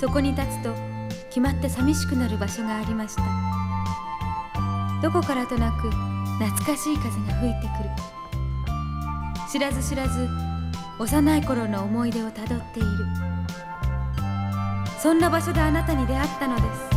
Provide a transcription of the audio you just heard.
そこに立つと決まって寂しくなる場所がありました。どこからとなく懐かしい風が吹いてくる。知らず知らず幼い頃の思い出をたどっている。そんな場所であなたに出会ったのです。